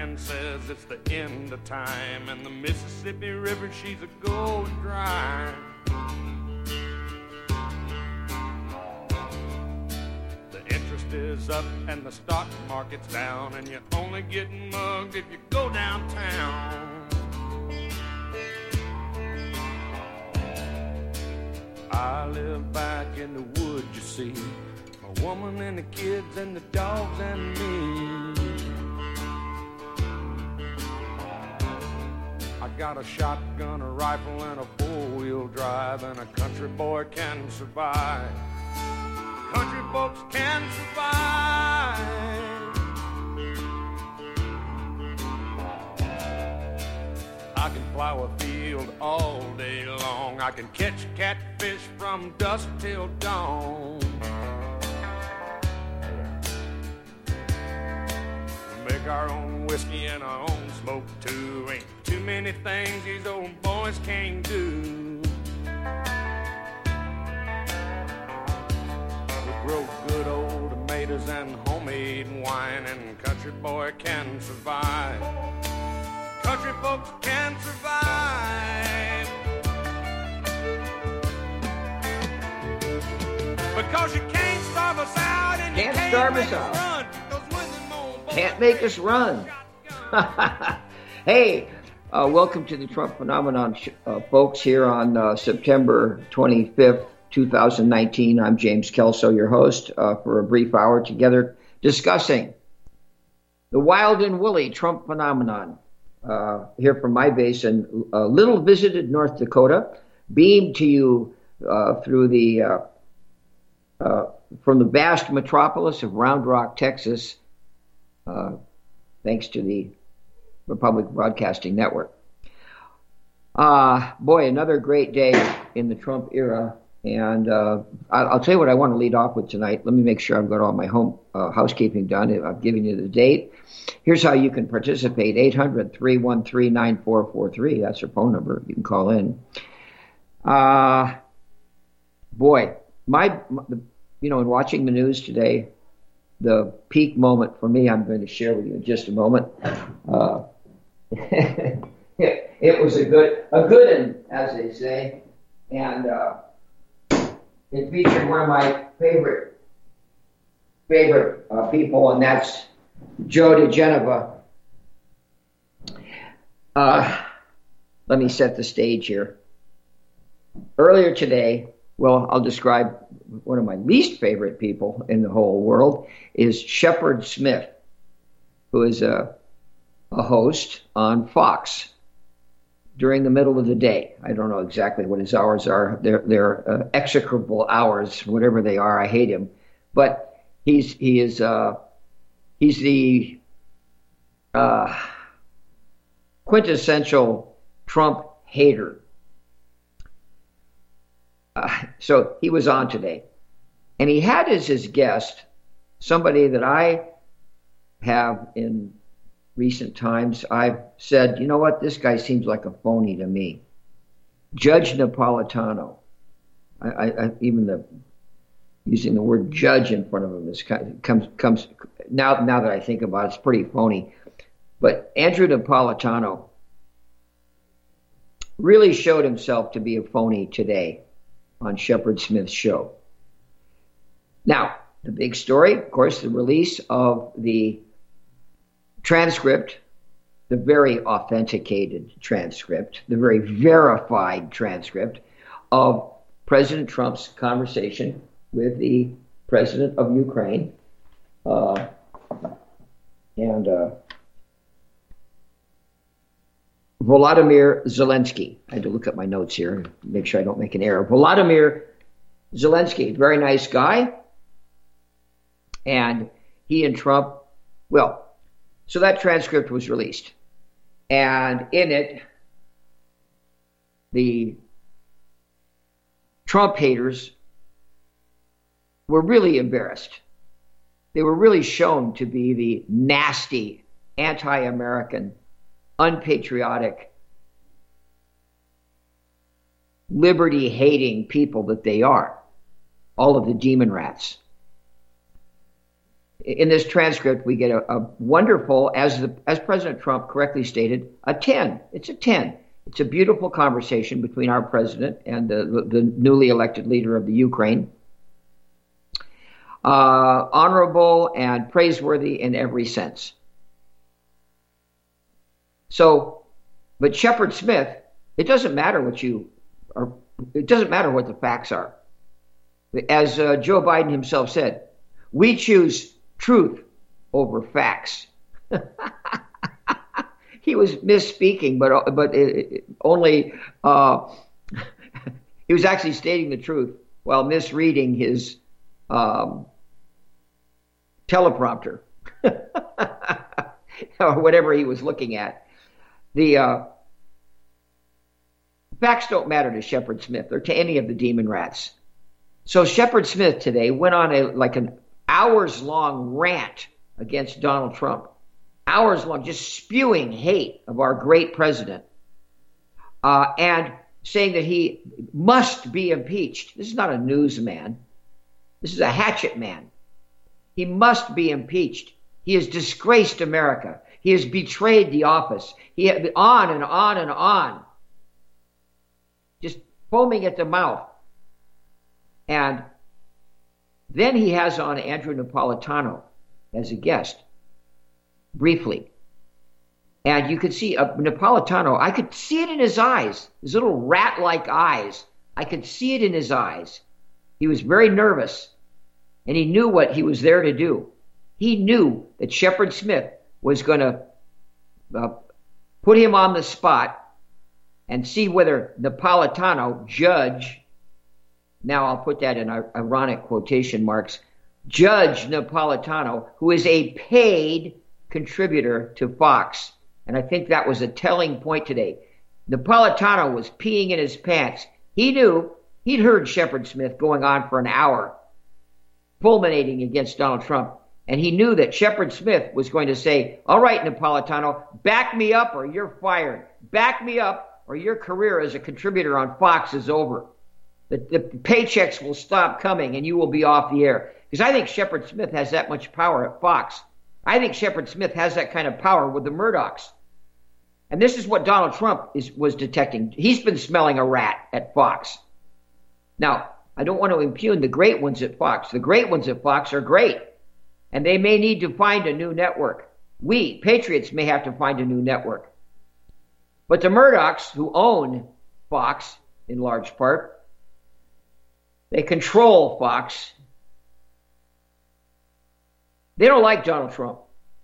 man says it's the end of time, and the Mississippi River, she's a going dry. The interest is up and the stock market's down, and you're only getting mugged if you go downtown. I live back in the woods, you see, a woman and the kids and the dogs and me. I got a shotgun, a rifle, and a four-wheel drive, and a country boy can survive. Country folks can survive. I can plow a field all day long. I can catch catfish from dusk till dawn. We make our own whiskey and our own smoke too. Ain't too many things these old boys can't do. We grow good old tomatoes and homemade wine, and country boy can survive. Country folks can survive. Because you can't starve us out, and you can't starve make us us out. run. Can't make us run. Hey, welcome to the Trump Phenomenon, folks, here on September 25th, 2019. I'm James Kelso, your host, for a brief hour together discussing the wild and woolly Trump phenomenon. Here from my base in little visited North Dakota, beamed to you through the from the vast metropolis of Round Rock, Texas, thanks to the Republic Broadcasting Network. Boy, another great day in the Trump era, and I'll tell you what I want to lead off with tonight. Let me make sure I've got all my housekeeping done. I've given you the date. Here's how you can participate: 800-313-9443. That's our phone number. You can call in. Boy, in watching the news today, the peak moment for me, I'm going to share with you in just a moment. It was a good one, as they say, and it featured one of my favorite people, and that's Joe DeGenova. Let me set the stage here. Earlier today, well, I'll describe one of my least favorite people in the whole world is Shepard Smith, who is a host on Fox during the middle of the day. I don't know exactly what his hours are. They're execrable hours, whatever they are. I hate him, but he's the quintessential Trump hater. So he was on today, and he had as his guest somebody that I have in recent times. I've said, you know what, this guy seems like a phony to me. Judge Napolitano. Using the word judge in front of him comes now that I think about it, it's pretty phony. But Andrew Napolitano really showed himself to be a phony today on Shepard Smith's show. Now, the big story, of course, the release of the transcript, the very authenticated transcript, the very verified transcript of President Trump's conversation with the president of Ukraine, and Volodymyr Zelensky. I had to look at my notes here and make sure I don't make an error. Volodymyr Zelensky, very nice guy. And he and Trump, so that transcript was released. And in it, the Trump haters were really embarrassed. They were really shown to be the nasty, anti-American, unpatriotic, liberty-hating people that they are. All of the demon rats. in this transcript, we get a wonderful, as President Trump correctly stated, a 10. It's a 10. It's a beautiful conversation between our president and the newly elected leader of the Ukraine. Honorable and praiseworthy in every sense. So, but Shepard Smith, it doesn't matter what the facts are. As Joe Biden himself said, we choose truth over facts. He was misspeaking, but only he was actually stating the truth while misreading his teleprompter or whatever he was looking at. The facts don't matter to Shepard Smith or to any of the demon rats. So Shepard Smith today went on an hours-long rant against Donald Trump. Hours long, just spewing hate of our great president, and saying that he must be impeached. This is not a newsman. This is a hatchet man. He must be impeached. He has disgraced America. He has betrayed the office. He had on and on and on, just foaming at the mouth. And then he has on Andrew Napolitano as a guest, briefly. And you could see Napolitano, I could see it in his eyes, his little rat-like eyes. I could see it in his eyes. He was very nervous, and he knew what he was there to do. He knew that Shepard Smith was going to put him on the spot and see whether Napolitano, Judge, now I'll put that in ironic quotation marks, Judge Napolitano, who is a paid contributor to Fox. And I think that was a telling point today. Napolitano was peeing in his pants. He knew, he'd heard Shepard Smith going on for an hour, fulminating against Donald Trump. And he knew that Shepard Smith was going to say, all right, Napolitano, back me up or you're fired. Back me up or your career as a contributor on Fox is over. The paychecks will stop coming and you will be off the air. Because I think Shepard Smith has that much power at Fox. I think Shepard Smith has that kind of power with the Murdochs. And this is what Donald Trump was detecting. He's been smelling a rat at Fox. Now, I don't want to impugn the great ones at Fox. The great ones at Fox are great. And they may need to find a new network. We, patriots, may have to find a new network. But the Murdochs, who own Fox in large part, they control Fox. They don't like Donald Trump.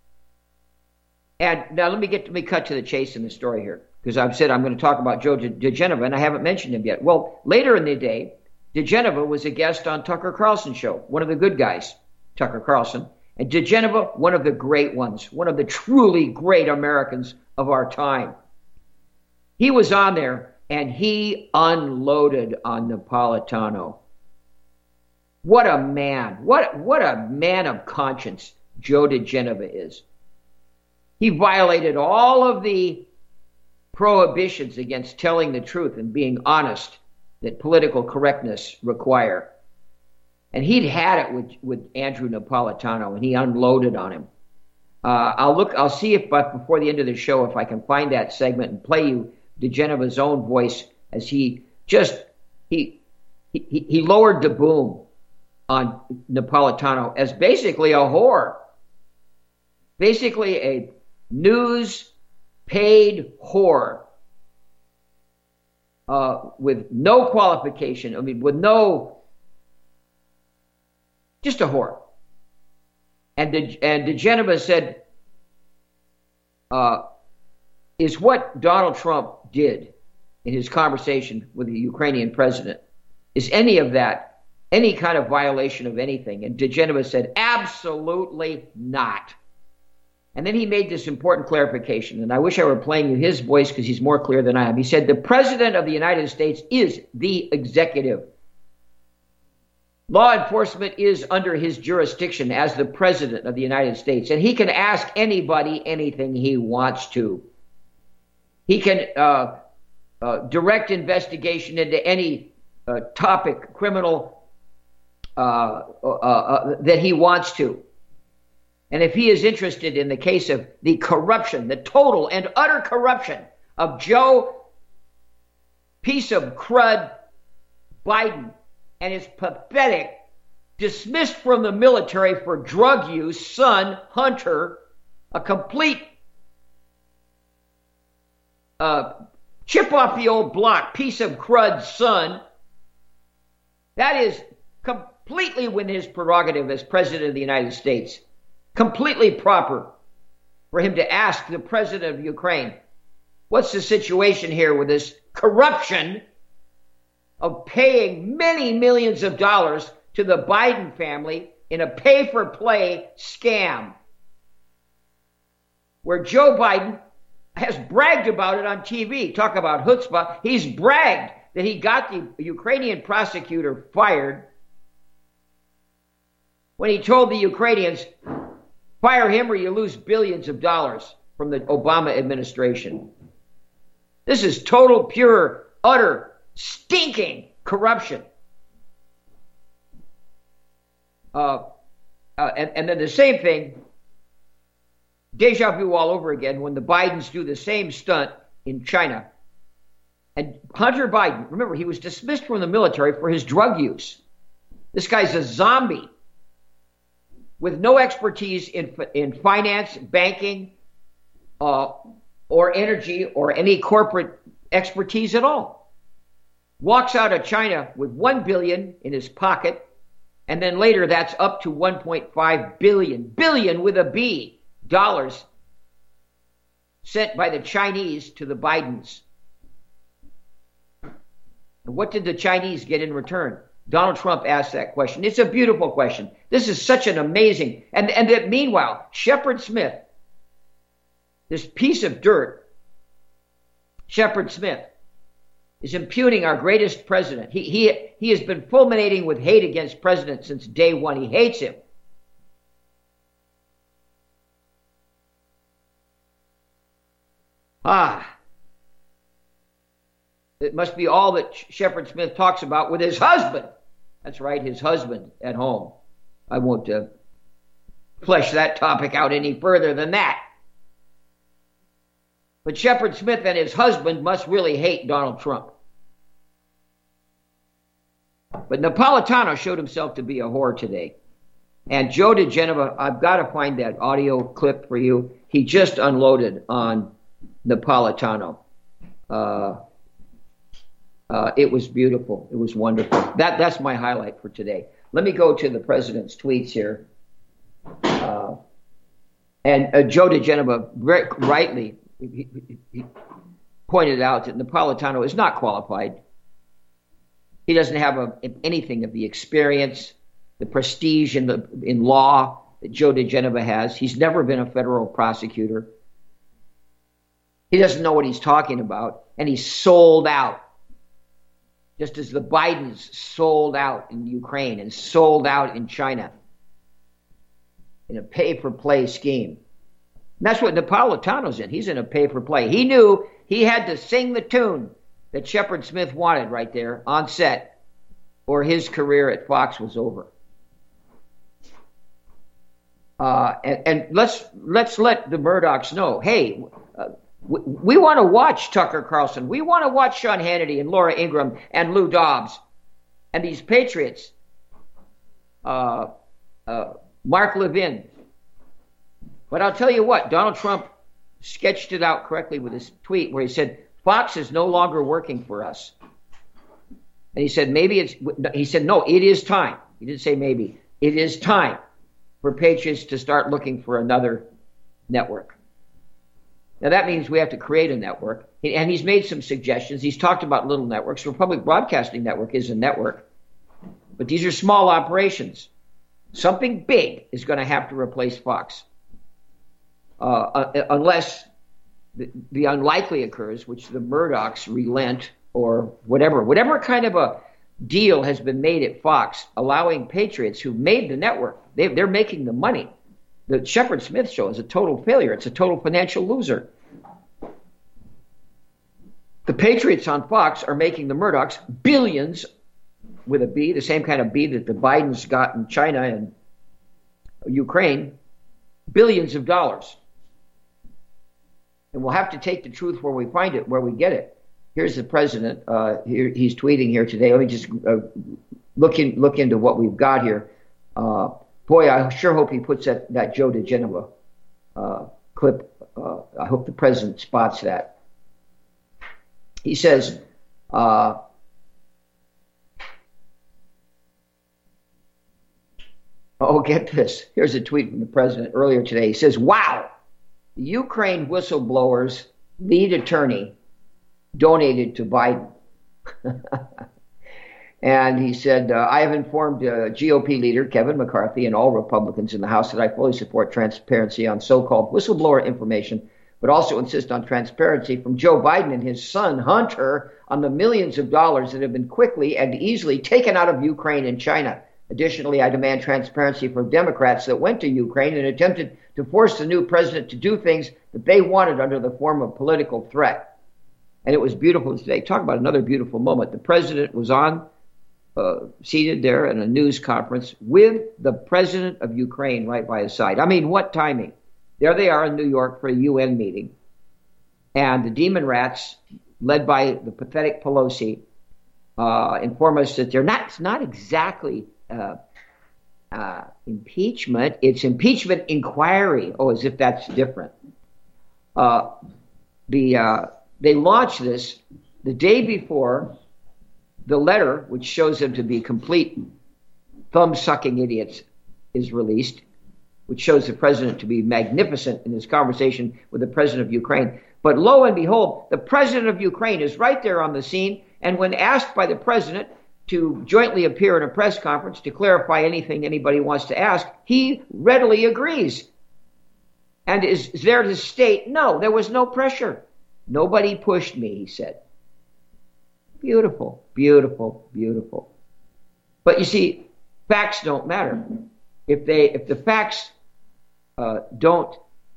And now let me cut to the chase in the story here, because I've said I'm going to talk about Joe diGenova, and I haven't mentioned him yet. Well, later in the day, diGenova was a guest on Tucker Carlson's show, one of the good guys, Tucker Carlson. And diGenova, one of the great ones, one of the truly great Americans of our time. He was on there, and he unloaded on Napolitano. What a man. What a man of conscience Joe diGenova is. He violated all of the prohibitions against telling the truth and being honest that political correctness require. And he'd had it with Andrew Napolitano, and he unloaded on him. I'll see if before the end of the show if I can find that segment and play you diGenova's own voice as he lowered the boom on Napolitano as basically a whore, basically a news paid whore with no qualification. I mean, just a whore. And diGenova said, is what Donald Trump did in his conversation with the Ukrainian president, is any of that any kind of violation of anything? And diGenova said, absolutely not. And then he made this important clarification, and I wish I were playing you his voice because he's more clear than I am. He said, the president of the United States is the executive. Law enforcement is under his jurisdiction as the president of the United States, and he can ask anybody anything he wants to. He can direct investigation into any topic, criminal, that he wants to. And if he is interested in the case of the corruption, the total and utter corruption of Joe, piece of crud, Biden, and his pathetic, dismissed from the military for drug use, son, Hunter, a complete chip off the old block, piece of crud, son, that is completely within his prerogative as President of the United States. Completely proper for him to ask the President of Ukraine, what's the situation here with this corruption of paying many millions of dollars to the Biden family in a pay-for-play scam, where Joe Biden has bragged about it on TV. Talk about chutzpah. He's bragged that he got the Ukrainian prosecutor fired when he told the Ukrainians, fire him or you lose billions of dollars from the Obama administration. This is total, pure, utter, stinking corruption. And then the same thing, deja vu all over again, when the Bidens do the same stunt in China. And Hunter Biden, remember, he was dismissed from the military for his drug use. This guy's a zombie with no expertise in finance, banking, or energy, or any corporate expertise at all. Walks out of China with $1 billion in his pocket, and then later that's up to $1.5 billion with a B, dollars sent by the Chinese to the Bidens. And what did the Chinese get in return? Donald Trump asked that question. It's a beautiful question. This is such an amazing, and that meanwhile, Shepard Smith, this piece of dirt, Shepard Smith, is impugning our greatest president. He has been fulminating with hate against president since day one. He hates him. It must be all that Shepard Smith talks about with his husband. That's right, his husband at home. I won't flesh that topic out any further than that. But Shepard Smith and his husband must really hate Donald Trump. But Napolitano showed himself to be a whore today. And Joe DeGenova, I've got to find that audio clip for you. He just unloaded on Napolitano. It was beautiful. It was wonderful. That's my highlight for today. Let me go to the president's tweets here. And Joe DeGenova rightly he pointed out that Napolitano is not qualified. He doesn't have anything of the experience, the prestige in law that Joe DeGenova has. He's never been a federal prosecutor. He doesn't know what he's talking about, and he's sold out. Just as the Bidens sold out in Ukraine and sold out in China in a pay-for-play scheme. And that's what Napolitano's in. He's in a pay-for-play. He knew he had to sing the tune that Shepard Smith wanted right there on set, or his career at Fox was over. And let's let the Murdochs know, hey, we want to watch Tucker Carlson. We want to watch Sean Hannity and Laura Ingraham and Lou Dobbs and these patriots, Mark Levin. But I'll tell you what, Donald Trump sketched it out correctly with his tweet where he said, Fox is no longer working for us. And he said, no, it is time. He didn't say maybe. It is time for patriots to start looking for another network. Now, that means we have to create a network. And he's made some suggestions. He's talked about little networks. Republic Broadcasting Network is a network. But these are small operations. Something big is going to have to replace Fox. Unless the unlikely occurs, which the Murdochs relent, or whatever kind of a deal has been made at Fox, allowing patriots who made the network, they're making the money. The Shepard Smith show is a total failure. It's a total financial loser. The patriots on Fox are making the Murdochs billions with a B, the same kind of B that the Bidens got in China and Ukraine. billions of dollars. And we'll have to take the truth where we find it, where we get it. Here's the president. Here he's tweeting here today. Let me just look into what we've got here. Boy, I sure hope he puts that Joe diGenova clip. I hope the president spots that. He says, oh, get this. Here's a tweet from the president earlier today. He says, wow, the Ukraine whistleblower's lead attorney donated to Biden. And he said, I have informed GOP leader Kevin McCarthy and all Republicans in the House that I fully support transparency on so-called whistleblower information, but also insist on transparency from Joe Biden and his son Hunter on the millions of dollars that have been quickly and easily taken out of Ukraine and China. Additionally, I demand transparency from Democrats that went to Ukraine and attempted to force the new president to do things that they wanted under the form of political threat. And it was beautiful today. Talk about another beautiful moment. The president was seated there in a news conference with the president of Ukraine right by his side. I mean, what timing? There they are in New York for a UN meeting. And the demon rats, led by the pathetic Pelosi, inform us that it's not exactly impeachment. It's impeachment inquiry. Oh, as if that's different. They launched this the day before the letter, which shows them to be complete thumb-sucking idiots, is released, which shows the president to be magnificent in his conversation with the president of Ukraine. But lo and behold, the president of Ukraine is right there on the scene, and when asked by the president to jointly appear in a press conference to clarify anything anybody wants to ask, he readily agrees and is there to state, no, there was no pressure. Nobody pushed me, he said. Beautiful, beautiful, beautiful. But you see, facts don't matter. If the facts don't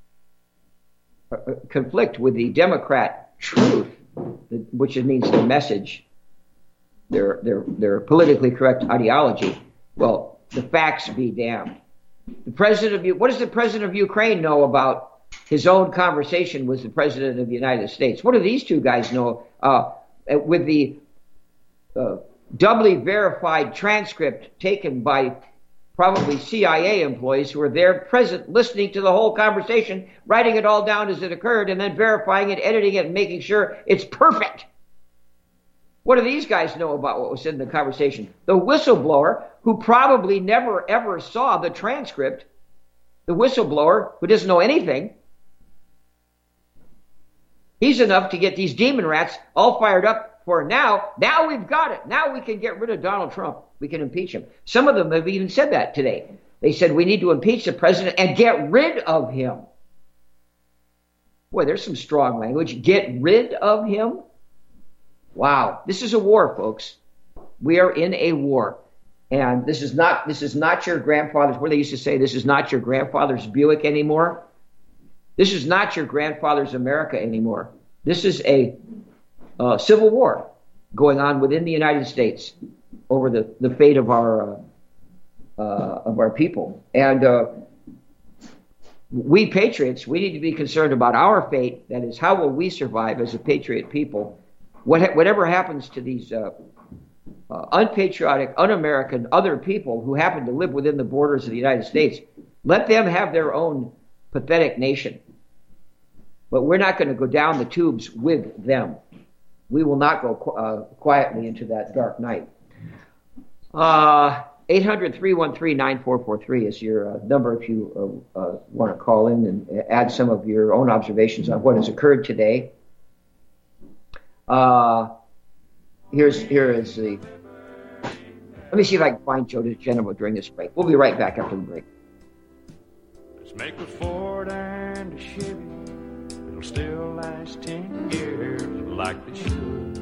conflict with the Democrat truth, which means the message, their politically correct ideology, well, the facts be damned. What does the president of Ukraine know about his own conversation with the president of the United States? What do these two guys know with the doubly verified transcript taken by probably CIA employees who were there present, listening to the whole conversation, writing it all down as it occurred, and then verifying it, editing it, and making sure it's perfect? What do these guys know about what was said in the conversation? The whistleblower, who probably never, ever saw the transcript, the whistleblower who doesn't know anything, he's enough to get these demon rats all fired up for now. Now we've got it. Now we can get rid of Donald Trump. We can impeach him. Some of them have even said that today. They said we need to impeach the president and get rid of him. Boy, there's some strong language. Get rid of him? Wow. This is a war, folks. We are in a war. And this is not your grandfather's, what they used to say, this is not your grandfather's Buick anymore. This is not your grandfather's America anymore. This is a civil war going on within the United States over the fate of our people. And we patriots, we need to be concerned about our fate. That is, how will we survive as a patriot people? Whatever happens to these unpatriotic, un-American other people who happen to live within the borders of the United States, let them have their own pathetic nation. But we're not going to go down the tubes with them. We will not go quietly into that dark night. 800-313-9443 is your number if you want to call in and add some of your own observations on what has occurred today. Here is the... Let me see if I can find Joe diGenova during this break. We'll be right back after the break. Let's make a Ford and a Chevy. It'll still last 10 years like it should.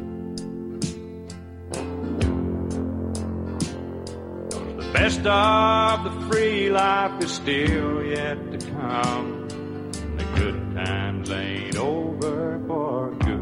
'Cause the best of the free life is still yet to come. The good times ain't over for good.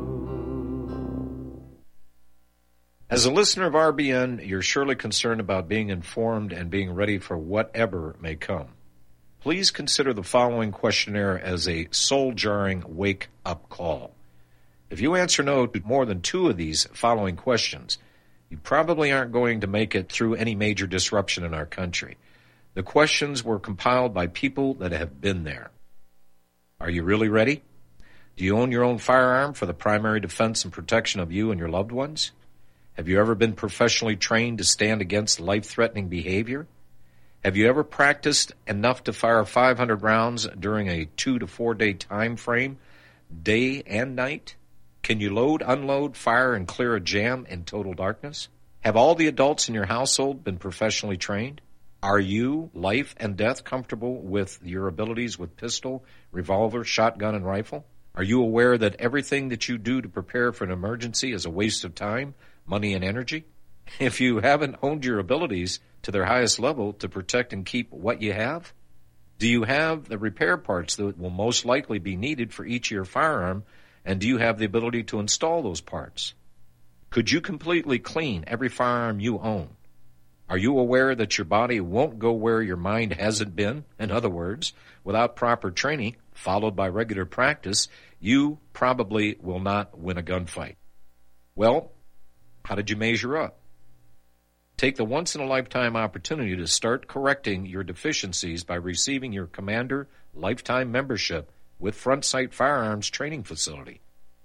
As a listener of RBN, you're surely concerned about being informed and being ready for whatever may come. please consider the following questionnaire as a soul-jarring wake-up call. If you answer no to more than 2 of these following questions, you probably aren't going to make it through any major disruption in our country. The questions were compiled by people that have been there. Are you really ready? Do you own your own firearm for the primary defense and protection of you and your loved ones? Have you ever been professionally trained to stand against life-threatening behavior? Have you ever practiced enough to fire 500 rounds during a 2 to 4 day time frame, day and night? Can you load, unload, fire, and clear a jam in total darkness? Have all the adults in your household been professionally trained? Are you, life and death, comfortable with your abilities with pistol, revolver, shotgun, and rifle? Are you aware that everything that you do to prepare for an emergency is a waste of time, money, and energy? If you haven't honed your abilities to their highest level to protect and keep what you have, do you have the repair parts that will most likely be needed for each of your firearm, and do you have the ability to install those parts? Could you completely clean every firearm you own? Are you aware that your body won't go where your mind hasn't been? In other words, without proper training, followed by regular practice, you probably will not win a gunfight. Well, how did you measure up? Take the once-in-a-lifetime opportunity to start correcting your deficiencies by receiving your Commander Lifetime Membership with Front Sight Firearms Training Facility.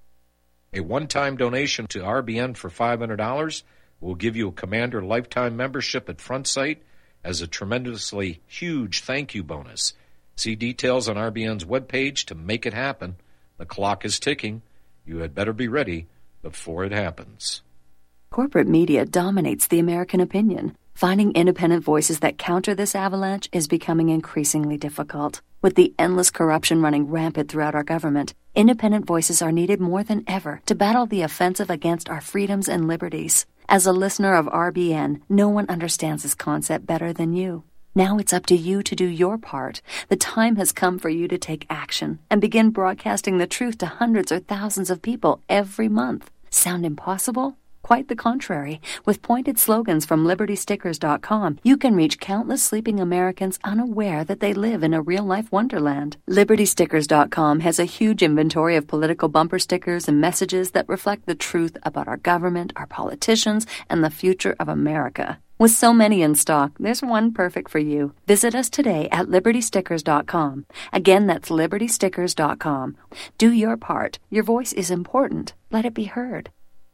A one-time donation to RBN for $500 will give you a Commander Lifetime Membership at Front Sight as a tremendously huge thank you bonus. See details on RBN's webpage to make it happen. The clock is ticking. You had better be ready before it happens. Corporate media dominates the American opinion. Finding independent voices that counter this avalanche is becoming increasingly difficult. With the endless corruption running rampant throughout our government, independent voices are needed more than ever to battle the offensive against our freedoms and liberties. As a listener of RBN, no one understands this concept better than you. Now it's up to you to do your part. The time has come for you to take action and begin broadcasting the truth to hundreds or thousands of people every month. Sound impossible? Quite the contrary. With pointed slogans from LibertyStickers.com, you can reach countless sleeping Americans unaware that they live in a real-life wonderland. LibertyStickers.com has a huge inventory of political bumper stickers and messages that reflect the truth about our government, our politicians, and the future of America. With so many in stock, there's one perfect for you. Visit us today at LibertyStickers.com. Again, that's LibertyStickers.com. Do your part. Your voice is important. Let it be heard.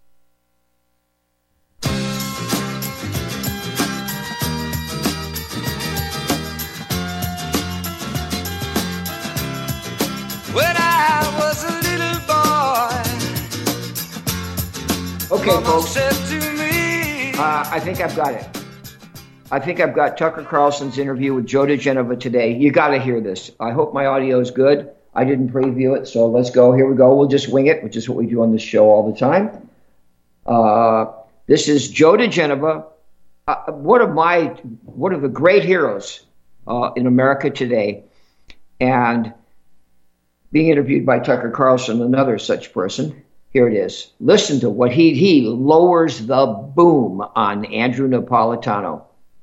When I was a little boy, Okay, Mama folks. said to me, I think I've got it. I think I've got Tucker Carlson's interview with Joe diGenova today. You got to hear this. I hope my audio is good. I didn't preview it, so let's go. Here we go. We'll just wing it, which is what we do on this show all the time. This is Joe diGenova, one of the great heroes in America today, and being interviewed by Tucker Carlson, another such person. Here it is. Listen to what he lowers the boom on Andrew Napolitano.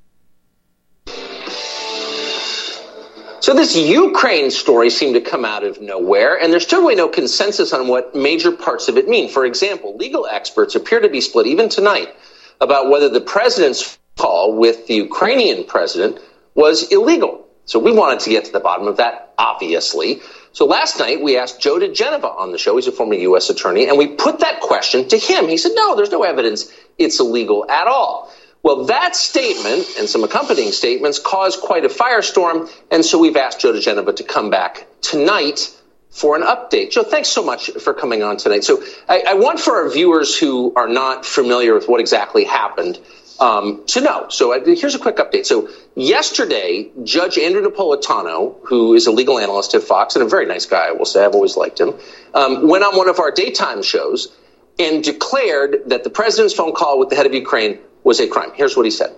So this Ukraine story seemed to come out of nowhere, and there's still really no consensus on what major parts of it mean. For example, legal experts appear to be split, even tonight, about whether the president's call with the Ukrainian president was illegal. So we wanted to get to the bottom of that, obviously. So last night, we asked Joe diGenova on the show. He's a former U.S. attorney, and we put that question to him. He said, no, there's no evidence it's illegal at all. Well, that statement and some accompanying statements caused quite a firestorm, and so we've asked Joe diGenova to come back tonight for an update. Joe, thanks so much for coming on tonight. So I want for our viewers who are not familiar with what exactly happened to know. So here's a quick update. So yesterday, Judge Andrew Napolitano, who is a legal analyst at Fox and a very nice guy, I will say, I've always liked him, went on one of our daytime shows and declared that the president's phone call with the head of Ukraine was a crime. Here's what he said.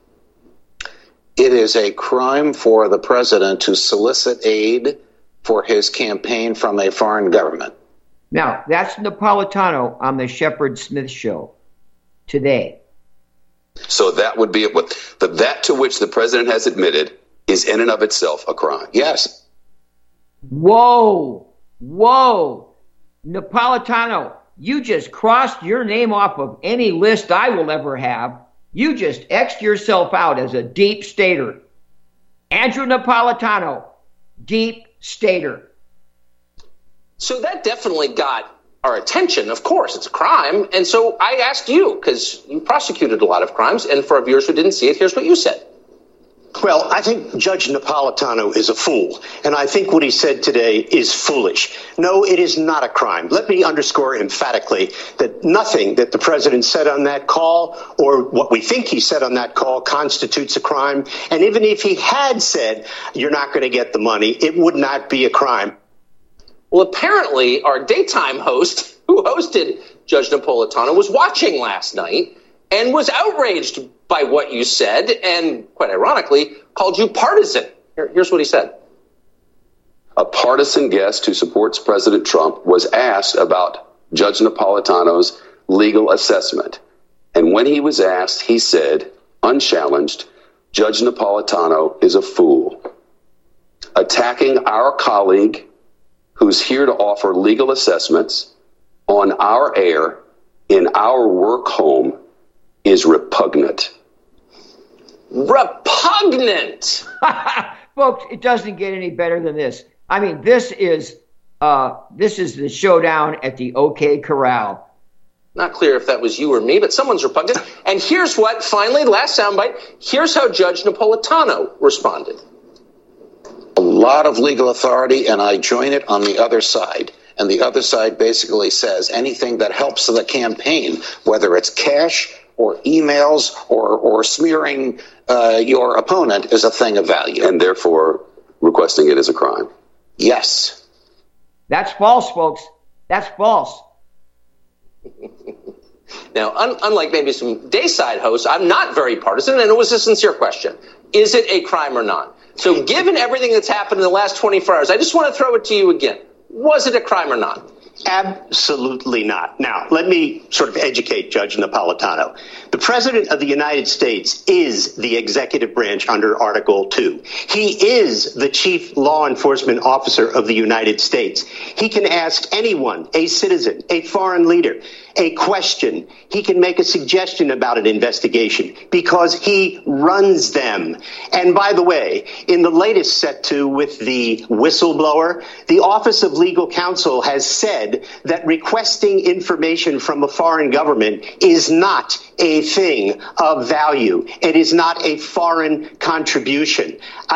It is a crime for the president to solicit aid for his campaign from a foreign government. Now, that's Napolitano on the Shepard Smith show today. So that would be it. But that to which the president has admitted is in and of itself a crime. Yes. Whoa. Napolitano, you just crossed your name off of any list I will ever have. You just X'd yourself out as a deep stater. Andrew Napolitano, deep stater. So that definitely got our attention. Of course, it's a crime. And so I asked you, because you prosecuted a lot of crimes, and for our viewers who didn't see it, here's what you said. Well, I think Judge Napolitano is a fool, and I think what he said today is foolish. No, it is not a crime. Let me underscore emphatically that nothing that the president said on that call or what we think he said on that call constitutes a crime. And even if he had said, you're not going to get the money, it would not be a crime. Well, apparently our daytime host who hosted Judge Napolitano was watching last night and was outraged by what you said and, quite ironically, called you partisan. Here's what he said. A partisan guest who supports President Trump was asked about Judge Napolitano's legal assessment. And when he was asked, he said, unchallenged, Judge Napolitano is a fool. Attacking our colleague who's here to offer legal assessments on our air in our work home is repugnant. Repugnant! Folks, it doesn't get any better than this. I mean, this is the showdown at the OK Corral. Not clear if that was you or me, but someone's repugnant. And here's what, finally, last soundbite, here's how Judge Napolitano responded. A lot of legal authority, and I join it on the other side. And the other side basically says anything that helps the campaign, whether it's cash or emails or smearing your opponent, is a thing of value. And therefore, requesting it is a crime. Yes. That's false, folks. That's false. Now, unlike maybe some Dayside hosts, I'm not very partisan, and it was a sincere question. Is it a crime or not? So given everything that's happened in the last 24 hours, I just want to throw it to you again. Was it a crime or not? Absolutely not. Now, let me sort of educate Judge Napolitano. The President of the United States is the executive branch under Article 2. He is the chief law enforcement officer of the United States. He can ask anyone, a citizen, a foreign leader, a question. He can make a suggestion about an investigation because he runs them. And by the way, in the latest set to with the whistleblower, the Office of Legal Counsel has said that requesting information from a foreign government is not a thing of value. It is not a foreign contribution.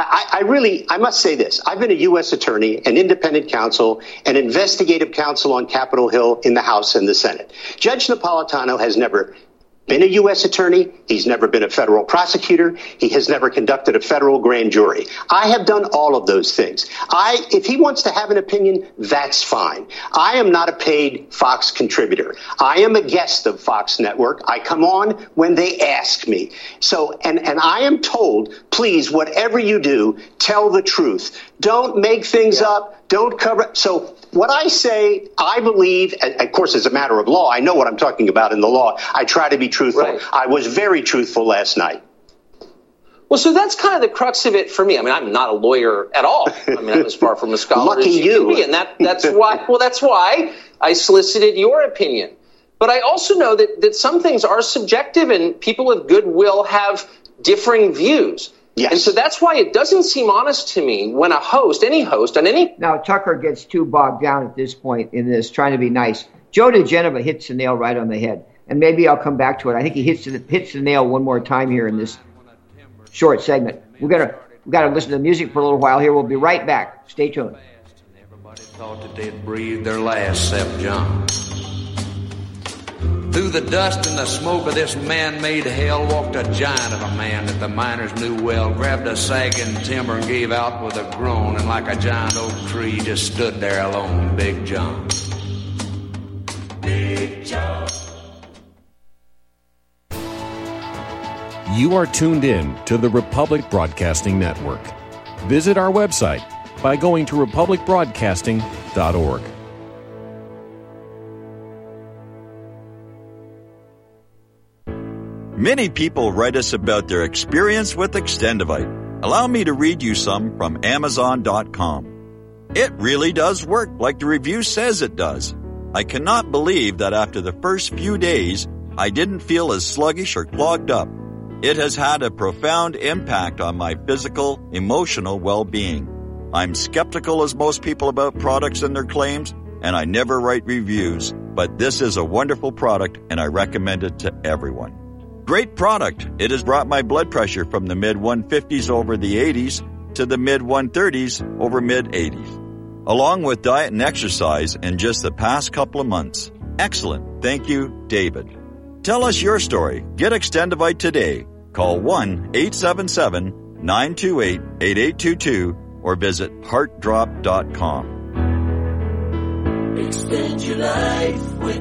I must say this. I've been a U.S. attorney, an independent counsel, an investigative counsel on Capitol Hill in the House and the Senate. Judge Napolitano has never been a U.S. attorney. He's never been a federal prosecutor. He has never conducted a federal grand jury. I have done all of those things. If he wants to have an opinion, that's fine. I am not a paid Fox contributor. I am a guest of Fox Network. I come on when they ask me. So, and I am told, please, whatever you do, tell the truth. Don't make things up. Don't cover. So what I say, I believe, of course, as a matter of law, I know what I'm talking about in the law. I try to be truthful. Right. I was very truthful last night. Well, so that's kind of the crux of it for me. I mean, I'm not a lawyer at all. I mean, I'm as far from a scholar as you can be. And that's why, well, that's why I solicited your opinion. But I also know that some things are subjective and people of goodwill have differing views. Yes. And so that's why it doesn't seem honest to me when a host, any host on any... Now, Tucker gets too bogged down at this point in this, trying to be nice. Joe DeGenova hits the nail right on the head. And maybe I'll come back to it. I think he hits the nail one more time here in this short segment. We got to listen to the music for a little while here. We'll be right back. Stay tuned. Everybody thought that they'd breathed their last, except John. Through the dust and the smoke of this man-made hell walked a giant of a man that the miners knew well, grabbed a sagging timber and gave out with a groan, and like a giant oak tree just stood there alone, Big John. Big John. You are tuned in to the Republic Broadcasting Network. Visit our website by going to republicbroadcasting.org. Many people write us about their experience with Extendivite. Allow me to read you some from Amazon.com. It really does work like the review says it does. I cannot believe that after the first few days, I didn't feel as sluggish or clogged up. It has had a profound impact on my physical, emotional well-being. I'm skeptical as most people about products and their claims, and I never write reviews, but this is a wonderful product and I recommend it to everyone. Great product. It has brought my blood pressure from the mid-150s over the 80s to the mid-130s over mid-80s. Along with diet and exercise in just the past couple of months. Excellent. Thank you, David. Tell us your story. Get Extendivite today. Call 1-877-928-8822 or visit heartdrop.com. Extend your life with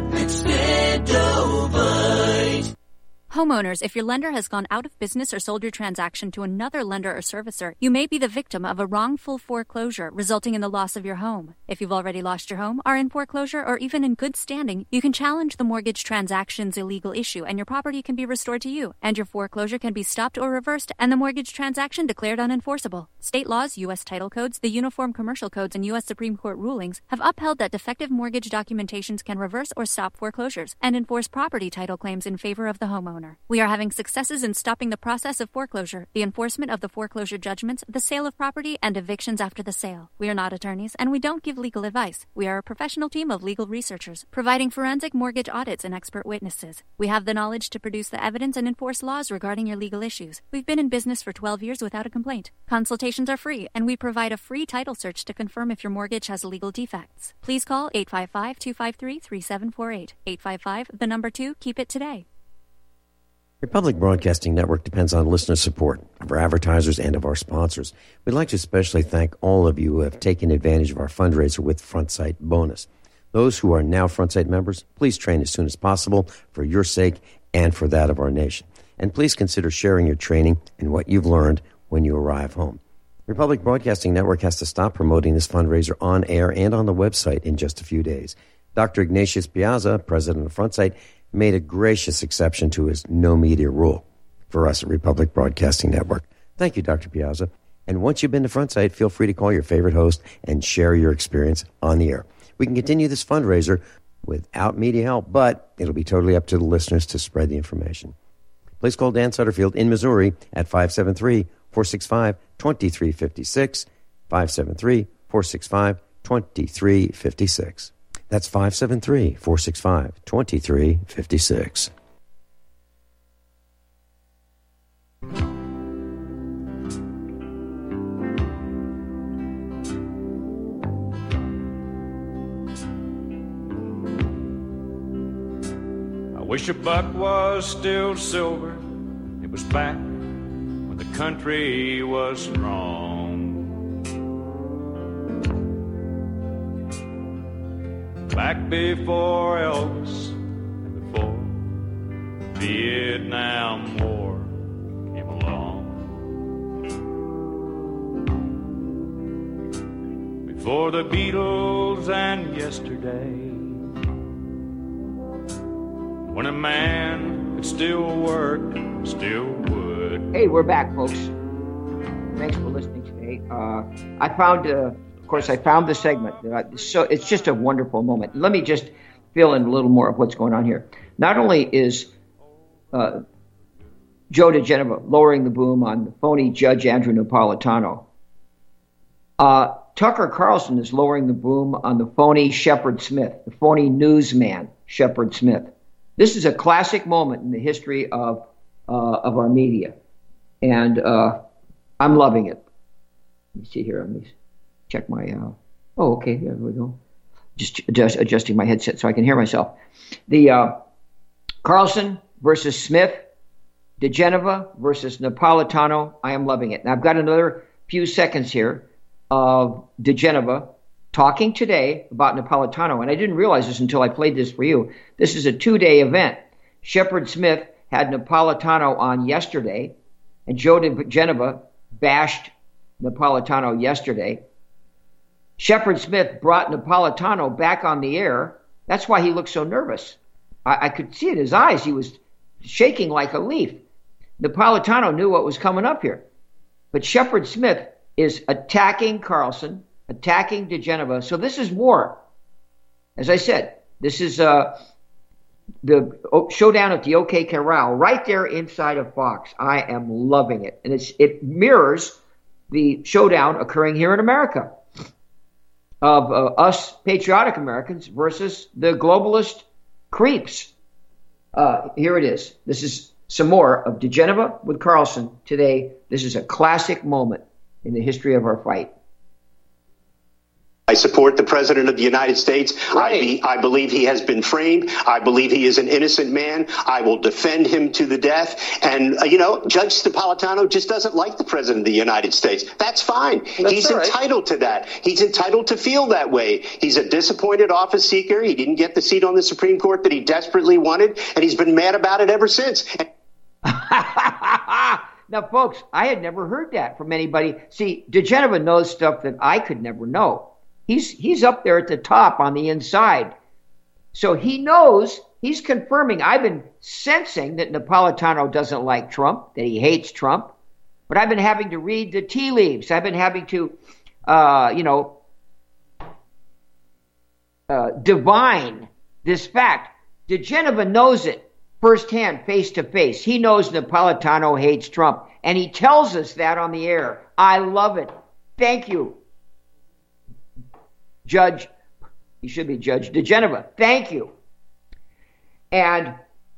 Extendivite. Homeowners, if your lender has gone out of business or sold your transaction to another lender or servicer, you may be the victim of a wrongful foreclosure resulting in the loss of your home. If you've already lost your home, are in foreclosure, or even in good standing, you can challenge the mortgage transaction's illegal issue and your property can be restored to you, and your foreclosure can be stopped or reversed and the mortgage transaction declared unenforceable. State laws, U.S. title codes, the Uniform Commercial Codes, and U.S. Supreme Court rulings have upheld that defective mortgage documentations can reverse or stop foreclosures and enforce property title claims in favor of the homeowner. We are having successes in stopping the process of foreclosure, the enforcement of the foreclosure judgments, the sale of property, and evictions after the sale. We are not attorneys, and we don't give legal advice. We are a professional team of legal researchers, providing forensic mortgage audits and expert witnesses. We have the knowledge to produce the evidence and enforce laws regarding your legal issues. We've been in business for 12 years without a complaint. Consultations are free, and we provide a free title search to confirm if your mortgage has legal defects. Please call 855-253-3748. 855, keep it today. Republic Broadcasting Network depends on listener support of our advertisers and of our sponsors. We'd like to especially thank all of you who have taken advantage of our fundraiser with FrontSight Bonus. Those who are now FrontSight members, please train as soon as possible for your sake and for that of our nation. And please consider sharing your training and what you've learned when you arrive home. Republic Broadcasting Network has to stop promoting this fundraiser on air and on the website in just a few days. Dr. Ignatius Piazza, president of FrontSight, made a gracious exception to his no media rule for us at Republic Broadcasting Network. Thank you, Dr. Piazza. And once you've been to FrontSight, feel free to call your favorite host and share your experience on the air. We can continue this fundraiser without media help, but it'll be totally up to the listeners to spread the information. Please call Dan Sutterfield in Missouri at 573-465-2356, 573-465-2356. That's 573-465-2356. I wish a buck was still silver. It was back when the country was strong. Back before Elvis and before the Vietnam War came along. Before the Beatles and yesterday, when a man could still work, still would. Hey, we're back, folks. Thanks for listening today. I found the segment. So it's just a wonderful moment. Let me just fill in a little more of what's going on here. Not only is Joe diGenova lowering the boom on the phony Judge Andrew Napolitano, Tucker Carlson is lowering the boom on the phony Shepard Smith, the phony newsman Shepard Smith. This is a classic moment in the history of our media, and I'm loving it. Let me see here. Let me check my. Okay, there we go. Just adjusting my headset so I can hear myself. The Carlson versus Smith, diGenova versus Napolitano. I am loving it. Now I've got another few seconds here of diGenova talking today about Napolitano, and I didn't realize this until I played this for you. This is a 2-day event. Shepard Smith had Napolitano on yesterday, and Joe diGenova bashed Napolitano yesterday. Shepard Smith brought Napolitano back on the air. That's why he looked so nervous. I could see it in his eyes. He was shaking like a leaf. Napolitano knew what was coming up here. But Shepard Smith is attacking Carlson, attacking diGenova. So this is war. As I said, this is the showdown at the OK Corral right there inside of Fox. I am loving it. And it mirrors the showdown occurring here in America of us patriotic Americans versus the globalist creeps. Here it is. This is some more of diGenova with Carlson today. This is a classic moment in the history of our fight. I support the President of the United States. Right. I believe he has been framed. I believe he is an innocent man. I will defend him to the death. And, Judge Napolitano just doesn't like the President of the United States. That's fine. He's entitled to that. He's entitled to feel that way. He's a disappointed office seeker. He didn't get the seat on the Supreme Court that he desperately wanted, and he's been mad about it ever since. Now, folks, I had never heard that from anybody. See, diGenova knows stuff that I could never know. He's up there at the top on the inside. So he knows, he's confirming. I've been sensing that Napolitano doesn't like Trump, that he hates Trump. But I've been having to read the tea leaves. I've been having to, divine this fact. diGenova knows it firsthand, face to face. He knows Napolitano hates Trump. And he tells us that on the air. I love it. Thank you, Judge. He should be Judge diGenova. Thank you. And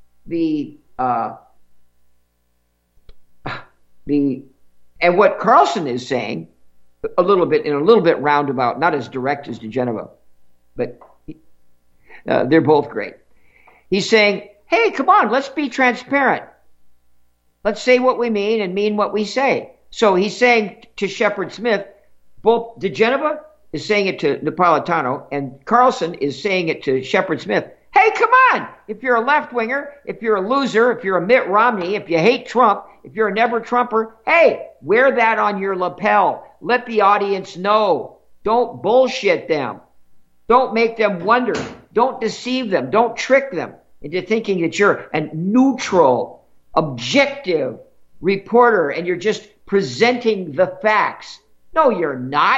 and what Carlson is saying, a little bit roundabout, not as direct as diGenova, but they're both great. He's saying, hey, come on, let's be transparent. Let's say what we mean and mean what we say. So he's saying to Shepard Smith, both diGenova is saying it to Napolitano, and Carlson is saying it to Shepard Smith. Hey, come on! If you're a left-winger, if you're a loser, if you're a Mitt Romney, if you hate Trump, if you're a never-Trumper, hey, wear that on your lapel. Let the audience know. Don't bullshit them. Don't make them wonder. Don't deceive them. Don't trick them into thinking that you're a neutral, objective reporter and you're just presenting the facts. No, you're not.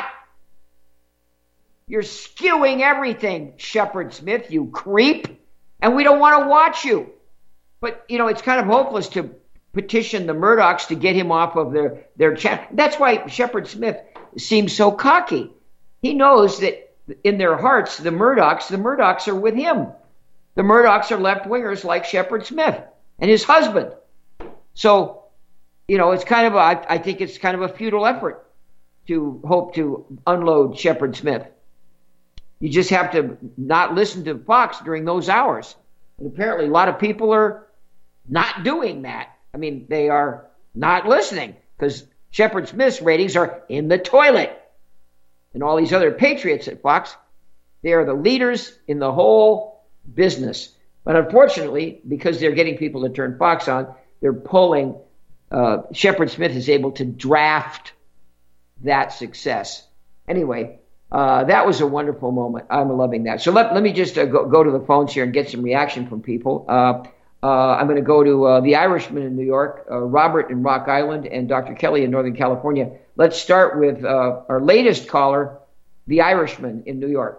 You're skewing everything, Shepard Smith, you creep, and we don't want to watch you. But, it's kind of hopeless to petition the Murdochs to get him off of their channel. That's why Shepard Smith seems so cocky. He knows that in their hearts, the Murdochs are with him. The Murdochs are left-wingers like Shepard Smith and his husband. So, it's kind of I think it's kind of a futile effort to hope to unload Shepard Smith. You just have to not listen to Fox during those hours. And apparently a lot of people are not doing that. I mean, they are not listening because Shepard Smith's ratings are in the toilet. And all these other patriots at Fox, they are the leaders in the whole business. But unfortunately, because they're getting people to turn Fox on, they're pulling. Shepard Smith is able to draft that success. Anyway, that was a wonderful moment. I'm loving that. So let me just go to the phones here and get some reaction from people. I'm going to go to the Irishman in New York, Robert in Rock Island, and Dr. Kelly in Northern California. Let's start with our latest caller, the Irishman in New York.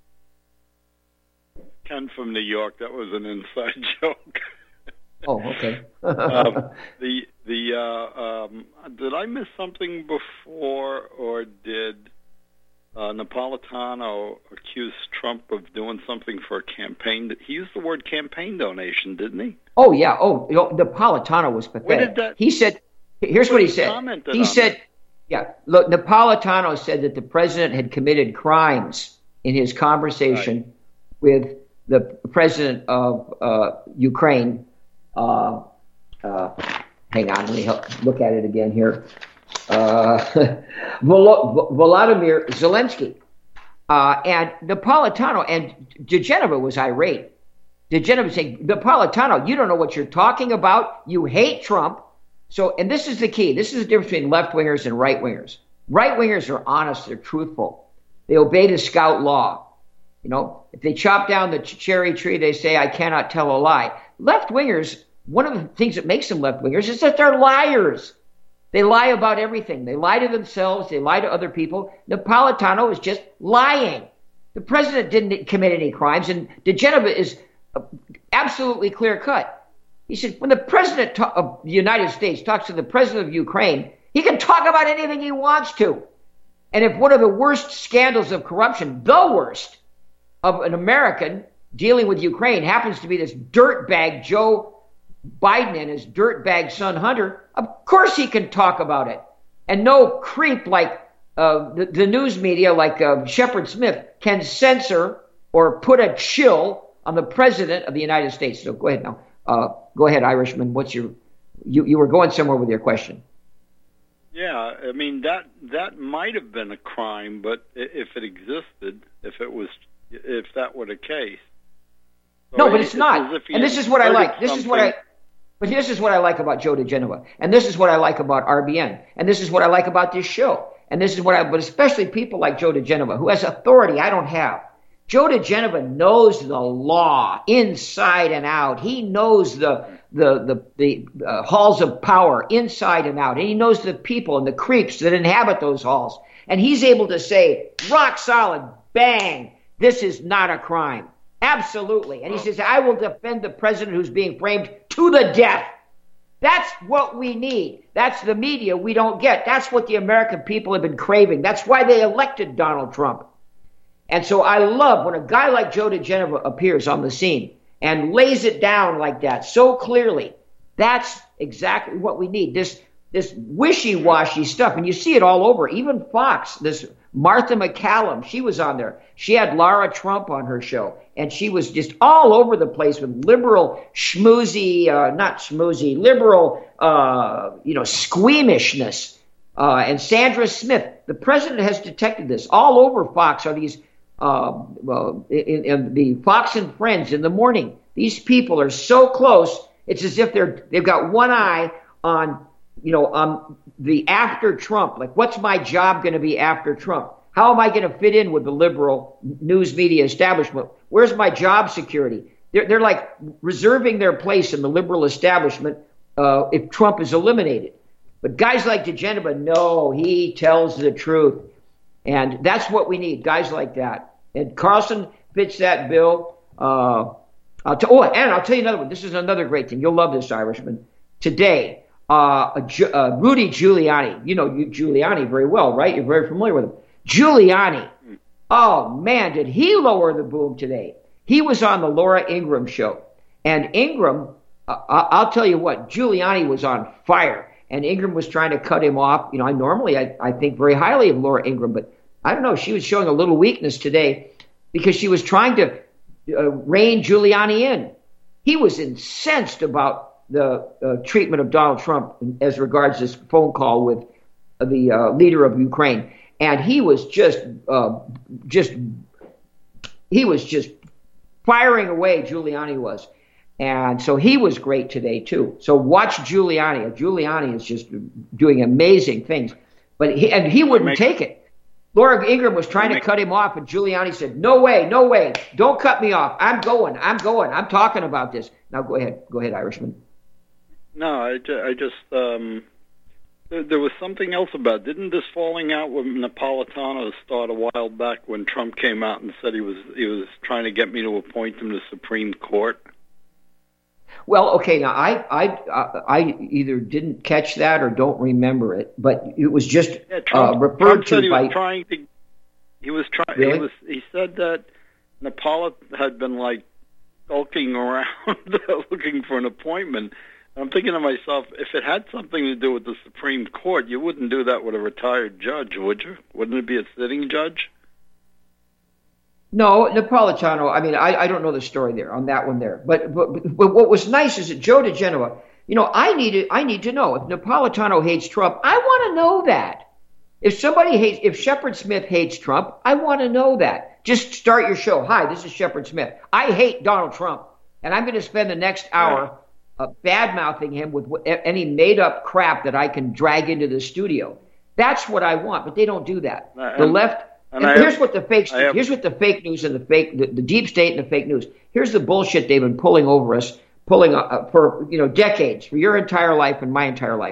Ken from New York. That was an inside joke. Oh, okay. Did I miss something before, or did Napolitano accused Trump of doing something for a campaign? He used the word campaign donation, didn't he? Oh, yeah. Oh, Napolitano was pathetic. He said, here's what he said. He said, look, Napolitano said that the president had committed crimes in his conversation with the president of Ukraine. Hang on, let me look at it again here. Volodymyr Zelensky. And Napolitano and diGenova was irate. diGenova was saying, Napolitano, you don't know what you're talking about. You hate Trump. So, and this is the key. This is the difference between left-wingers and right-wingers. Right-wingers are honest. They're truthful. They obey the Scout law. If they chop down the cherry tree, they say, I cannot tell a lie. Left-wingers, one of the things that makes them left-wingers is that they're liars. They lie about everything. They lie to themselves. They lie to other people. Napolitano is just lying. The president didn't commit any crimes, and diGenova is absolutely clear-cut. He said, when the president of the United States talks to the president of Ukraine, he can talk about anything he wants to. And if one of the worst scandals of corruption, the worst, of an American dealing with Ukraine happens to be this dirtbag Joe Biden and his dirtbag son Hunter, of course he can talk about it. And no creep like the news media like Shepard Smith can censor or put a chill on the president of the United States. So go ahead now. Go ahead, Irishman. What's you were going somewhere with your question. Yeah, I mean that might have been a crime, but if it existed, if that were the case. So no, but it's not. And this is what I like. But this is what I like about Joe diGenova, and this is what I like about RBN, and this is what I like about this show, and this is but especially people like Joe diGenova, who has authority I don't have. Joe diGenova knows the law inside and out. He knows the halls of power inside and out. And he knows the people and the creeps that inhabit those halls. And he's able to say, rock solid, bang, this is not a crime. Absolutely. And he says, I will defend the president who's being framed to the death. That's what we need. That's the media we don't get. That's what the American people have been craving. That's why they elected Donald Trump. And so I love when a guy like Joe diGenova appears on the scene and lays it down like that so clearly. That's exactly what we need. This wishy-washy stuff. And you see it all over. Even Fox, this Martha McCallum, she was on there. She had Lara Trump on her show. And she was just all over the place with liberal liberal, squeamishness. And Sandra Smith. The president has detected this. All over Fox are these in the Fox and Friends in the morning. These people are so close. It's as if they've got one eye on the after Trump. Like, what's my job going to be after Trump? How am I going to fit in with the liberal news media establishment? Where's my job security? They're like reserving their place in the liberal establishment if Trump is eliminated. But guys like diGenova, no, he tells the truth. And that's what we need, guys like that. And Carlson fits that bill. And I'll tell you another one. This is another great thing. You'll love this, Irishman. Today, Rudy Giuliani. You know Giuliani very well, right? You're very familiar with him. Giuliani. Oh, man, did he lower the boom today. He was on the Laura Ingraham show. And Ingraham, I'll tell you what, Giuliani was on fire. And Ingraham was trying to cut him off. I think very highly of Laura Ingraham, but I don't know. She was showing a little weakness today because she was trying to rein Giuliani in. He was incensed about the treatment of Donald Trump as regards this phone call with the leader of Ukraine. And he was just firing away, Giuliani was. And so he was great today, too. So watch Giuliani. Giuliani is just doing amazing things. But he wouldn't take it. Laura Ingraham was trying to cut him off, and Giuliani said, no way, don't cut me off. I'm going. I'm talking about this. Now go ahead, Irishman. No, I just there was something else about it. Didn't this falling out with Napolitano start a while back when Trump came out and said he was trying to get me to appoint him to the Supreme Court? Well, okay, now I either didn't catch that or don't remember it, but it was just referred to by. Really? He said that Napolitano had been like skulking around looking for an appointment. And I'm thinking to myself, if it had something to do with the Supreme Court, you wouldn't do that with a retired judge, would you? Wouldn't it be a sitting judge? No, Napolitano, I mean, I don't know the story there on that one there. But what was nice is that Joe diGenova, I need to know if Napolitano hates Trump. I want to know that. If Shepard Smith hates Trump, I want to know that. Just start your show. Hi, this is Shepard Smith. I hate Donald Trump, and I'm going to spend the next hour bad-mouthing him with any made-up crap that I can drag into the studio. That's what I want, but they don't do that. The left... And here's what the fake news and the deep state and the fake news. Here's the bullshit they've been pulling over us, for decades, for your entire life and my entire life.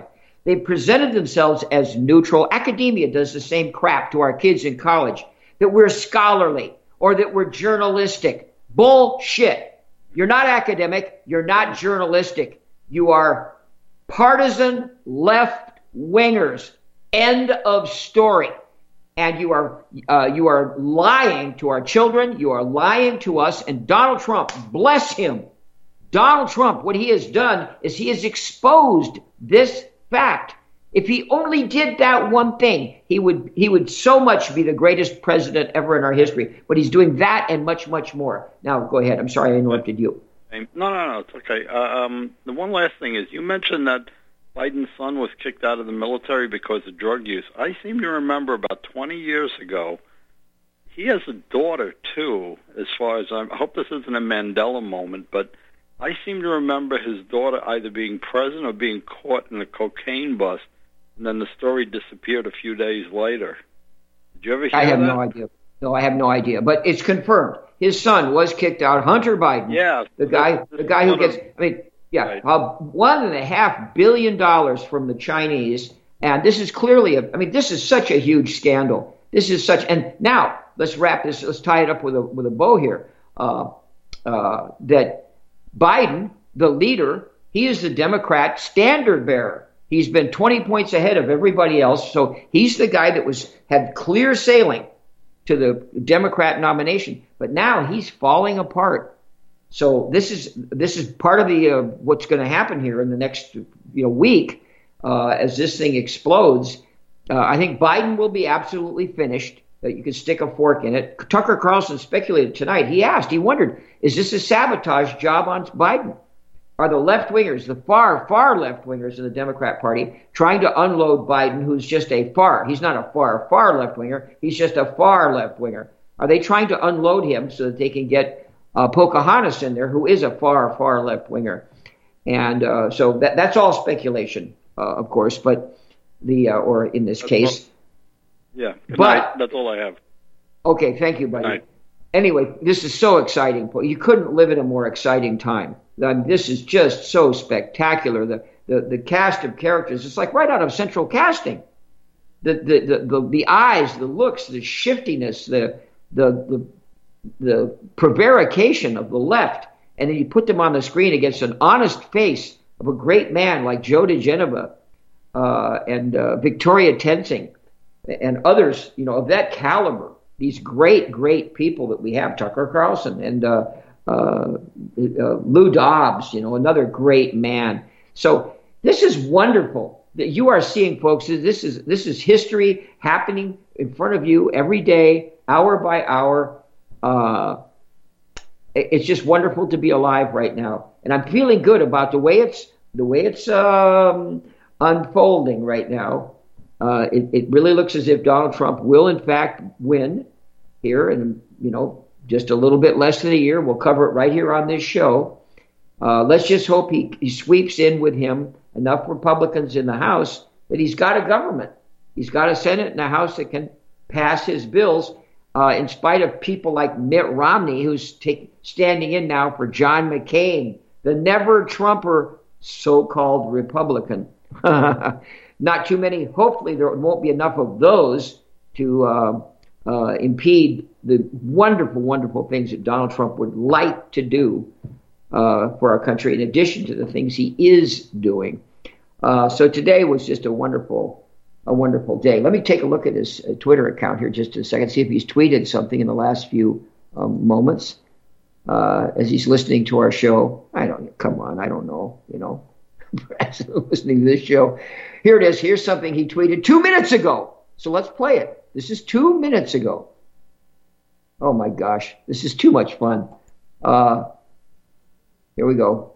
They presented themselves as neutral. Academia does the same crap to our kids in college, that we're scholarly or that we're journalistic. Bullshit. You're not academic. You're not journalistic. You are partisan left-wingers. End of story. And you are lying to our children. You are lying to us. And Donald Trump, bless him. Donald Trump, what he has done is he has exposed this fact. If he only did that one thing, he would so much be the greatest president ever in our history. But he's doing that and much, much more. Now, go ahead. I'm sorry I interrupted you. No, it's okay. The one last thing is, you mentioned that Biden's son was kicked out of the military because of drug use. I seem to remember about 20 years ago, he has a daughter, too, as far as I hope this isn't a Mandela moment, but I seem to remember his daughter either being present or being caught in a cocaine bust, and then the story disappeared a few days later. Did you ever hear that? I have no idea. No, I have no idea. But it's confirmed. His son was kicked out. Hunter Biden. Yeah. The guy who gets, Right. $1.5 billion from the Chinese. And this is clearly, this is such a huge scandal. And now let's wrap this, let's tie it up with a bow here. That Biden, the leader, he is the Democrat standard bearer. He's been 20 points ahead of everybody else. So he's the guy that had clear sailing to the Democrat nomination. But now he's falling apart. So this is part of the what's going to happen here in the next week as this thing explodes. I think Biden will be absolutely finished. You can stick a fork in it. Tucker Carlson speculated tonight. He wondered, is this a sabotage job on Biden? Are the left-wingers, the far, far left-wingers in the Democrat Party, trying to unload Biden, who's just a far, he's not a far, far left-winger, he's just a far left-winger. Are they trying to unload him so that they can get Pocahontas in there, who is a far, far left-winger? And so that's all speculation, of course, but or in this case. Yeah, but that's all I have. Okay, thank you, buddy. Anyway, this is so exciting. You couldn't live in a more exciting time. This is just so spectacular. The cast of characters, it's like right out of Central Casting. The eyes, the looks, the shiftiness, the prevarication of the left, and then you put them on the screen against an honest face of a great man like Joe diGenova and Victoria Tenzing and others, of that caliber. These great, great people that we have, Tucker Carlson and Lou Dobbs, another great man. So this is wonderful that you are seeing, folks. This is history happening in front of you every day, hour by hour. It's just wonderful to be alive right now, and I'm feeling good about the way it's unfolding right now. It really looks as if Donald Trump will, in fact, win here in, just a little bit less than a year. We'll cover it right here on this show. Let's just hope he sweeps in with him enough Republicans in the House that he's got a government. He's got a Senate and a House that can pass his bills, in spite of people like Mitt Romney, who's standing in now for John McCain, the never-Trumper so-called Republican. Not too many. Hopefully there won't be enough of those to impede the wonderful, wonderful things that Donald Trump would like to do for our country, in addition to the things he is doing. So today was just a wonderful day. Let me take a look at his Twitter account here just a second, see if he's tweeted something in the last few moments as he's listening to our show. I don't know, listening to this show. Here it is. Here's something he tweeted 2 minutes ago. So let's play it. This is 2 minutes ago. Oh my gosh, this is too much fun. Here we go.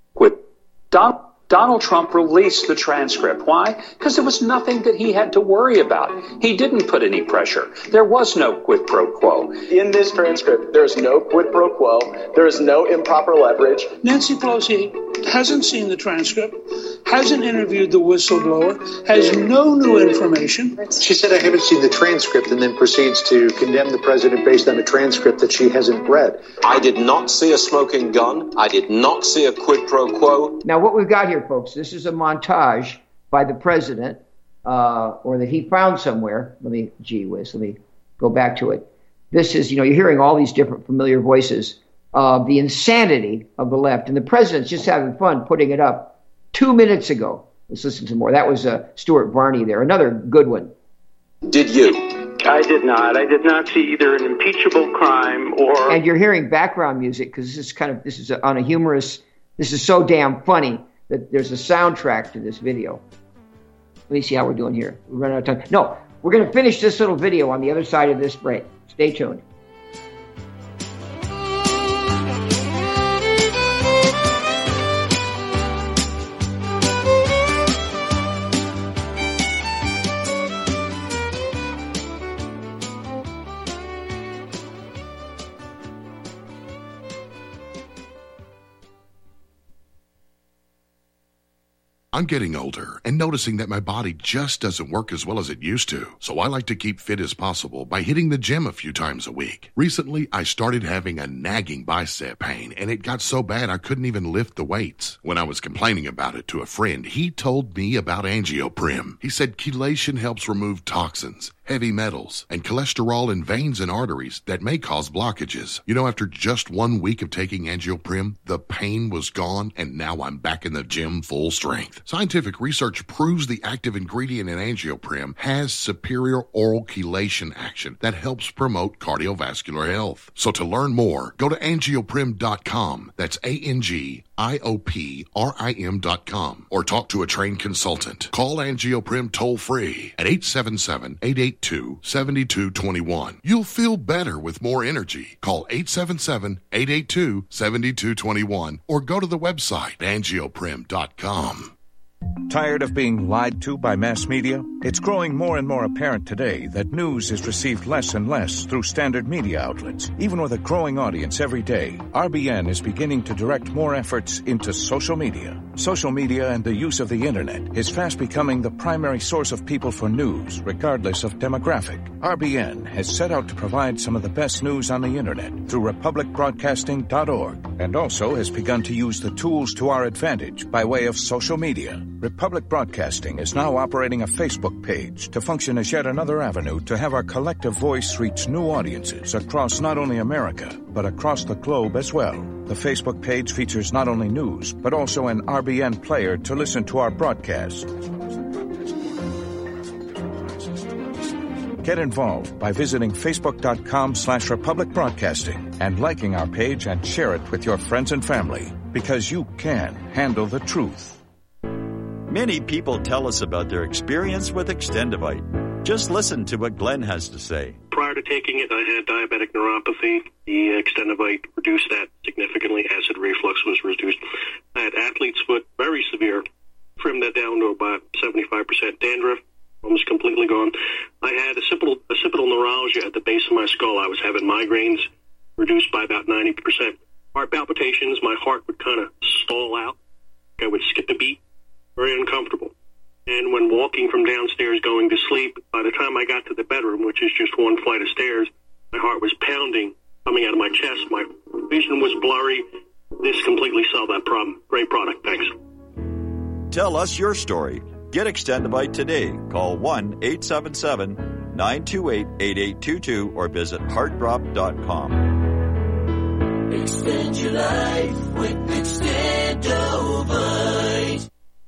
Donald Trump released the transcript. Why? Because there was nothing that he had to worry about. He didn't put any pressure. There was no quid pro quo. In this transcript, there is no quid pro quo. There is no improper leverage. Nancy Pelosi hasn't seen the transcript, hasn't interviewed the whistleblower, has no new information. She said, I haven't seen the transcript, and then proceeds to condemn the president based on a transcript that she hasn't read. I did not see a smoking gun. I did not see a quid pro quo. Now, what we've got here, folks, this is a montage by the president, or that he found somewhere. Let me go back to it. This is, you're hearing all these different familiar voices of the insanity of the left. And the president's just having fun putting it up 2 minutes ago. Let's listen to more. That was Stuart Varney there. Another good one. Did you? I did not. I did not see either an impeachable crime or... And you're hearing background music because this is on a humorous... This is so damn funny that there's a soundtrack to this video. Let me see how we're doing here. We're running out of time. No, we're going to finish this little video on the other side of this break. Stay tuned. I'm getting older and noticing that my body just doesn't work as well as it used to. So I like to keep fit as possible by hitting the gym a few times a week. Recently, I started having a nagging bicep pain, and it got so bad I couldn't even lift the weights. When I was complaining about it to a friend, he told me about Angioprim. He said chelation helps remove toxins, heavy metals, and cholesterol in veins and arteries that may cause blockages. After just 1 week of taking Angioprim, the pain was gone, and now I'm back in the gym full strength. Scientific research proves the active ingredient in Angioprim has superior oral chelation action that helps promote cardiovascular health. So to learn more, go to angioprim.com. That's ANGIOPRIM.com, or talk to a trained consultant. Call Angioprim toll free at 877-882-7221. You'll feel better with more energy. Call 877-882-7221 or go to the website angioprim.com. Tired of being lied to by mass media? It's growing more and more apparent today that news is received less and less through standard media outlets. Even with a growing audience every day, RBN is beginning to direct more efforts into social media. Social media and the use of the internet is fast becoming the primary source of people for news, regardless of demographic. RBN has set out to provide some of the best news on the internet through republicbroadcasting.org, and also has begun to use the tools to our advantage by way of social media. Republic Broadcasting is now operating a Facebook page to function as yet another avenue to have our collective voice reach new audiences across not only America, but across the globe as well. The Facebook page features not only news, but also an RBN player to listen to our broadcast. Get involved by visiting facebook.com/Republic Broadcasting and liking our page and share it with your friends and family, because you can handle the truth. Many people tell us about their experience with Extendivite. Just listen to what Glenn has to say. Prior to taking it, I had diabetic neuropathy. The Extendivite reduced that significantly. Acid reflux was reduced. I had athlete's foot, very severe. Trimmed that down to about 75%. Dandruff, almost completely gone. I had occipital neuralgia at the base of my skull. I was having migraines, reduced by about 90%. Heart palpitations, my heart would kind of stall out. I would skip a beat. Very uncomfortable. And when walking from downstairs going to sleep, by the time I got to the bedroom, which is just one flight of stairs, my heart was pounding, coming out of my chest. My vision was blurry. This completely solved that problem. Great product. Thanks. Tell us your story. Get Extendivite today. Call 1-877-928-8822 or visit heartdrop.com. Extend your life with Extendivite.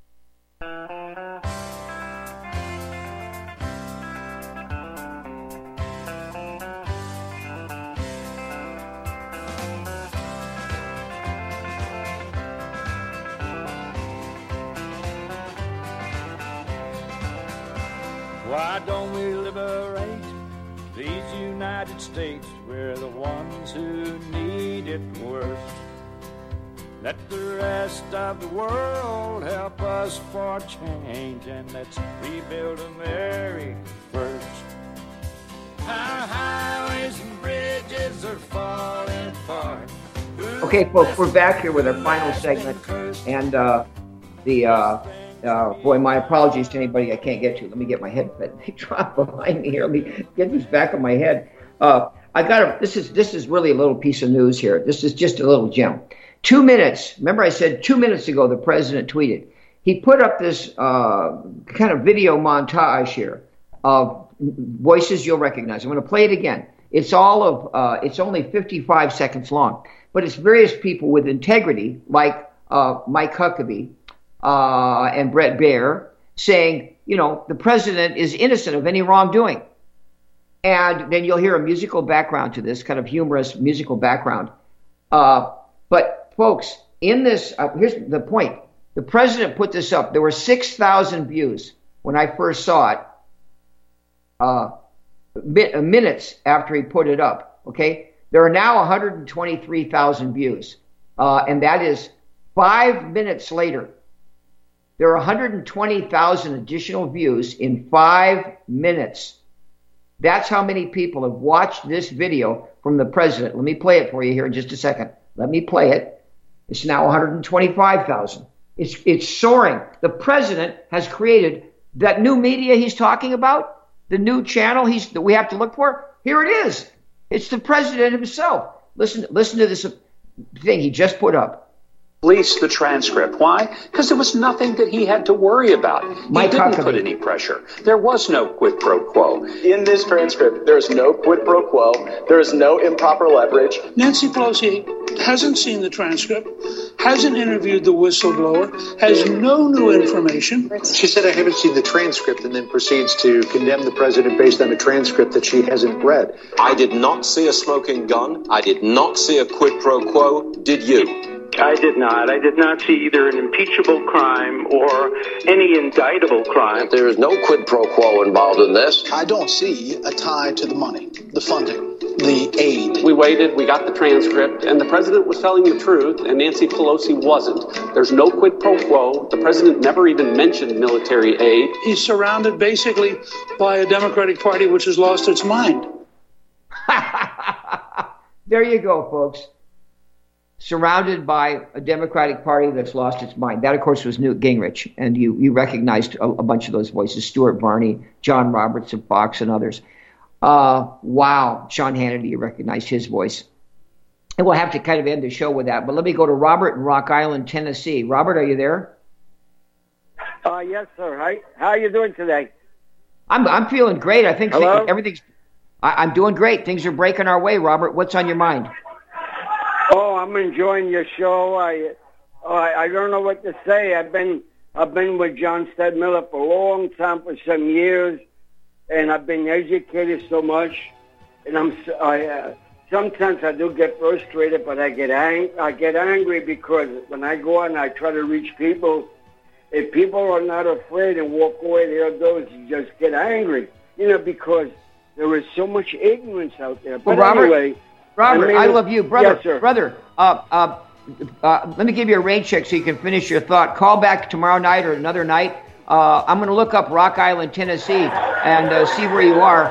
Why don't we liberate these United States? We're the ones who need it worst. Let the rest of the world help us for change, and let's rebuild America first. Our highways and bridges are falling apart. Okay, folks, we're back here with our final segment, and boy, my apologies to anybody I can't get to. Let me get my headset. They dropped behind me here. Let me get this back on my head. This is really a little piece of news here. This is just a little gem. 2 minutes. Remember I said 2 minutes ago the president tweeted, he put up this kind of video montage here of voices you'll recognize. I'm going to play it again. It's it's only 55 seconds long, but it's various people with integrity, like Mike Huckabee and Brett Baer, saying, the president is innocent of any wrongdoing. And then you'll hear a musical background to this, kind of humorous musical background. But folks, in this, here's the point. The president put this up. There were 6,000 views when I first saw it, minutes after he put it up, okay? There are now 123,000 views, and that is 5 minutes later. There are 120,000 additional views in 5 minutes. That's how many people have watched this video from the president. Let me play it for you here in just a second. Let me play it. It's now 125,000. It's soaring. The president has created that new media he's talking about, the new channel that we have to look for. Here it is. It's the president himself. Listen to this thing he just put up. Release the transcript. Why? Because there was nothing that he had to worry about. He didn't put any pressure. There was no quid pro quo. In this transcript, there is no quid pro quo. There is no improper leverage. Nancy Pelosi hasn't seen the transcript, hasn't interviewed the whistleblower, has no new information. She said, I haven't seen the transcript, and then proceeds to condemn the president based on a transcript that she hasn't read. I did not see a smoking gun. I did not see a quid pro quo. Did you? I did not. I did not see either an impeachable crime or any indictable crime. There is no quid pro quo involved in this. I don't see a tie to the money, the funding, the aid. We waited, we got the transcript, and the president was telling the truth, and Nancy Pelosi wasn't. There's no quid pro quo. The president never even mentioned military aid. He's surrounded basically by a Democratic Party which has lost its mind. There you go, folks. Surrounded by a Democratic Party that's lost its mind. That, of course, was Newt Gingrich, and you recognized a bunch of those voices, Stuart Varney, John Roberts of Fox, and others. Wow, Sean Hannity, you recognized his voice. And we'll have to kind of end the show with that, but let me go to Robert in Rock Island, Tennessee. Robert, are you there? Yes, sir. How are you doing today? I'm feeling great. I think Hello? everything's... I'm doing great. Things are breaking our way, Robert. What's on your mind? Oh, I'm enjoying your show. I don't know what to say. I've been with John Stedmiller for a long time, for some years, and I've been educated so much. And sometimes I do get frustrated, but I get angry because when I go out and I try to reach people, if people are not afraid and walk away, they'll go and just get angry. Because there is so much ignorance out there. But Robert, anyway. Robert, I love you, brother. Yes, sir. Brother, let me give you a rain check so you can finish your thought. Call back tomorrow night or another night. I'm going to look up Rock Island, Tennessee, and see where you are.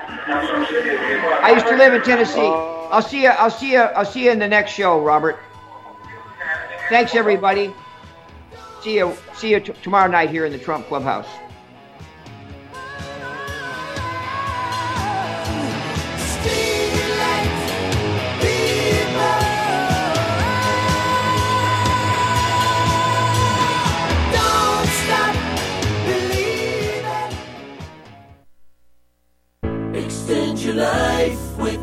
I used to live in Tennessee. I'll see you in the next show, Robert. Thanks, everybody. See you tomorrow night here in the Trump Clubhouse. Extend your life with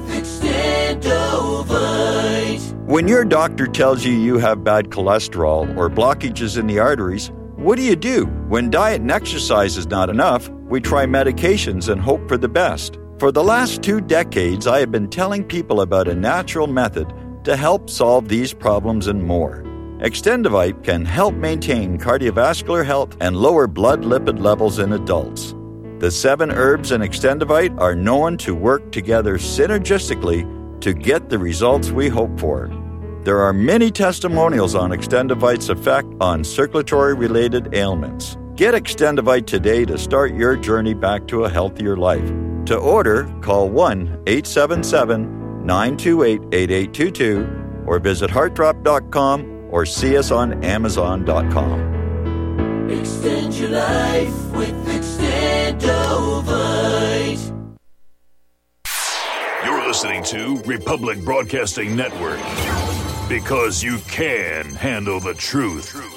Extendovite. When your doctor tells you have bad cholesterol or blockages in the arteries, what do? When diet and exercise is not enough, we try medications and hope for the best. For the last 2 decades, I have been telling people about a natural method to help solve these problems and more. Extendovite can help maintain cardiovascular health and lower blood lipid levels in adults. The 7 herbs in Extendovite are known to work together synergistically to get the results we hope for. There are many testimonials on Extendovite's effect on circulatory-related ailments. Get Extendovite today to start your journey back to a healthier life. To order, call 1-877-928-8822 or visit heartdrop.com or see us on amazon.com. Extend your life with Extendovite. You're listening to Republic Broadcasting Network, because you can handle the truth.